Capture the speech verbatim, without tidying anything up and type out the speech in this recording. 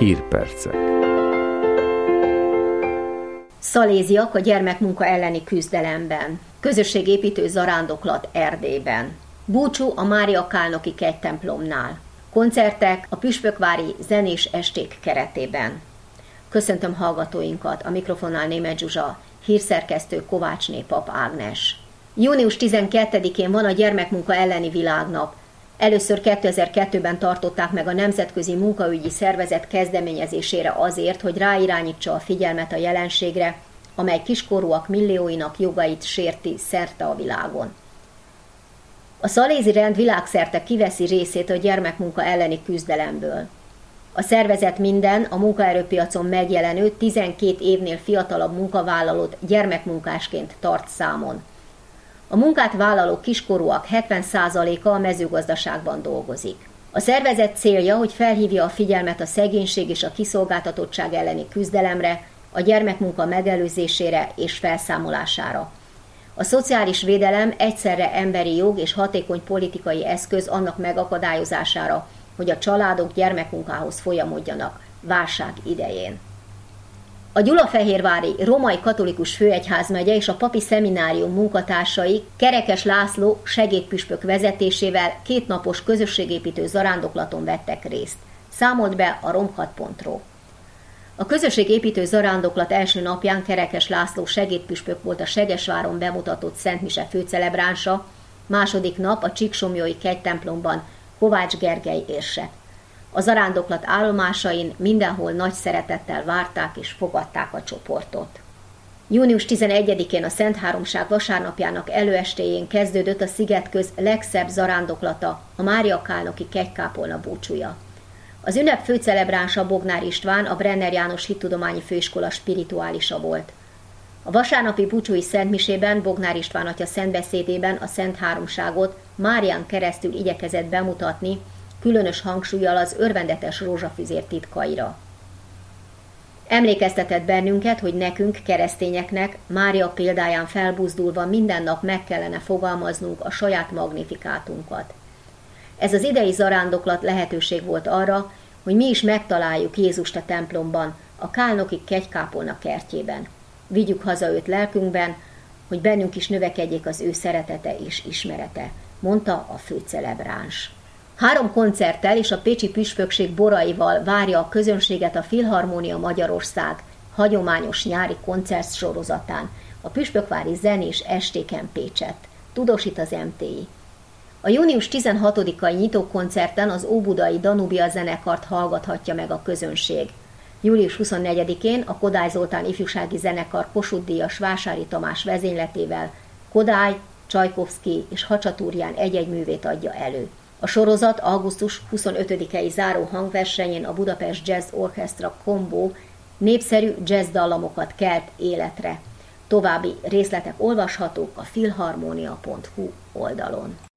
Hírpercek. Szaléziak a gyermekmunka elleni küzdelemben. Közösségépítő zarándoklat Erdélyben. Búcsú a Mária Kálnoki kegytemplomnál. Koncertek a püspökvári zenés esték keretében. Köszöntöm hallgatóinkat, a mikrofonnál Németh Zsuzsa, hírszerkesztő Kovácsné Pap Ágnes. június tizenkettedikén van a gyermekmunka elleni világnap. Először kétezer-kettőben tartották meg a Nemzetközi Munkaügyi Szervezet kezdeményezésére azért, hogy ráirányítsa a figyelmet a jelenségre, amely kiskorúak millióinak jogait sérti szerte a világon. A szalézi rend világszerte kiveszi részét a gyermekmunka elleni küzdelemből. A szervezet minden a munkaerőpiacon megjelenő tizenkét évnél fiatalabb munkavállalót gyermekmunkásként tart számon. A munkát vállaló kiskorúak hetven százaléka a mezőgazdaságban dolgozik. A szervezet célja, hogy felhívja a figyelmet a szegénység és a kiszolgáltatottság elleni küzdelemre, a gyermekmunka megelőzésére és felszámolására. A szociális védelem egyszerre emberi jog és hatékony politikai eszköz annak megakadályozására, hogy a családok gyermekmunkához folyamodjanak válság idején. A Gyulafehérvári Római Katolikus Főegyházmegye és a Papi Szeminárium munkatársai Kerekes László segédpüspök vezetésével kétnapos közösségépítő zarándoklaton vettek részt. Számolt be a romkat pont ro. A közösségépítő zarándoklat első napján Kerekes László segédpüspök volt a Segesváron bemutatott szentmise főcelebránsa, második nap a Csíksomlyói kegytemplomban Kovács Gergely érsek. A zarándoklat állomásain mindenhol nagy szeretettel várták és fogadták a csoportot. június tizenegyedikén a Szentháromság vasárnapjának előestéjén kezdődött a Szigetköz legszebb zarándoklata, a Mária Kálnoki kegykápolna búcsúja. Az ünnep főcelebránsa Bognár István, a Brenner János Hittudományi Főiskola spirituálisa volt. A vasárnapi búcsúi szentmisében Bognár István atya szentbeszédében a Szentháromságot Márián keresztül igyekezett bemutatni, különös hangsúllyal az örvendetes rózsafüzér titkaira. Emlékeztetett bennünket, hogy nekünk, keresztényeknek, Mária példáján felbuzdulva minden nap meg kellene fogalmaznunk a saját magnifikátunkat. Ez az idei zarándoklat lehetőség volt arra, hogy mi is megtaláljuk Jézust a templomban, a Kálnoki kegykápolna kertjében. Vigyük haza őt lelkünkben, hogy bennünk is növekedjék az ő szeretete és ismerete, mondta a főcelebráns. Három koncerttel és a pécsi püspökség boraival várja a közönséget a Filharmónia Magyarország hagyományos nyári koncertsorozatán, a püspökvári zenés estéken Pécsett, tudósít az em té i. A június tizenhatodikai nyitókoncerten az óbudai Danubia zenekart hallgathatja meg a közönség. július huszonnegyedikén a Kodály Zoltán ifjúsági zenekar Kossuth-díjas Vásári Tamás vezényletével Kodály, Csajkovszky és Hacsatúrján egy-egy művét adja elő. A sorozat augusztus huszonötödikei záró hangversenyén a Budapest Jazz Orchestra Combo népszerű jazz dallamokat kelt életre. További részletek olvashatók a filharmonia pont hu oldalon.